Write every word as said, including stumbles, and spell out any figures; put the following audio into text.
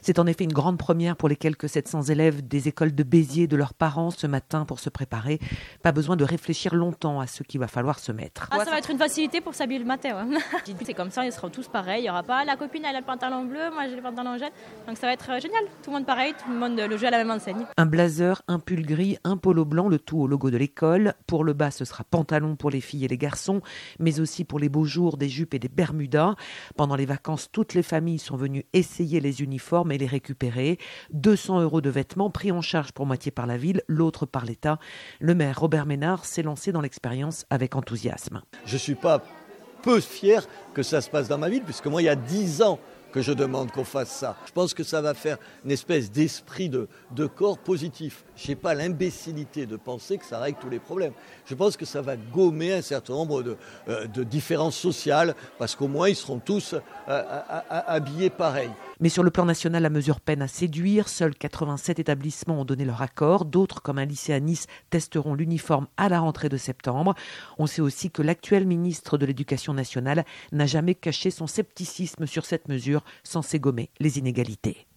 C'est en effet une grande première pour les quelques sept cents élèves des écoles de Béziers et de leurs parents ce matin pour se préparer. Pas besoin de réfléchir longtemps à ce qu'il va falloir se mettre. Ah, ça va être une facilité pour s'habiller le matin. Ouais. C'est comme ça, ils seront tous pareils. Il n'y aura pas la copine, elle a le pantalon bleu, moi j'ai le pantalon jaune. Donc ça va être génial. Tout le monde pareil, tout le monde le jeu à la même enseigne. Un blazer, un pull gris, un polo blanc, le tout au logo de l'école. Pour le bas, ce sera pantalon pour les filles et les garçons, mais aussi pour les beaux jours, des jupes et des bermudas. Pendant les vacances, toutes les familles sont venues essayer les uniformes et les récupérer. deux cents euros de vêtements pris en charge pour moitié par la ville, l'autre par l'État. Le maire Robert Ménard s'est lancé dans l'expérience avec enthousiasme. Je ne suis pas peu fier que ça se passe dans ma ville, puisque moi, il y a dix ans que je demande qu'on fasse ça. Je pense que ça va faire une espèce d'esprit de, de corps positif. Je n'ai pas l'imbécilité de penser que ça règle tous les problèmes. Je pense que ça va gommer un certain nombre de, euh, de différences sociales, parce qu'au moins, ils seront tous euh, à, à, habillés pareil. Mais sur le plan national, la mesure peine à séduire. Seuls quatre-vingt-sept établissements ont donné leur accord. D'autres, comme un lycée à Nice, testeront l'uniforme à la rentrée de septembre. On sait aussi que l'actuel ministre de l'Éducation nationale n'a jamais caché son scepticisme sur cette mesure, censée gommer les inégalités.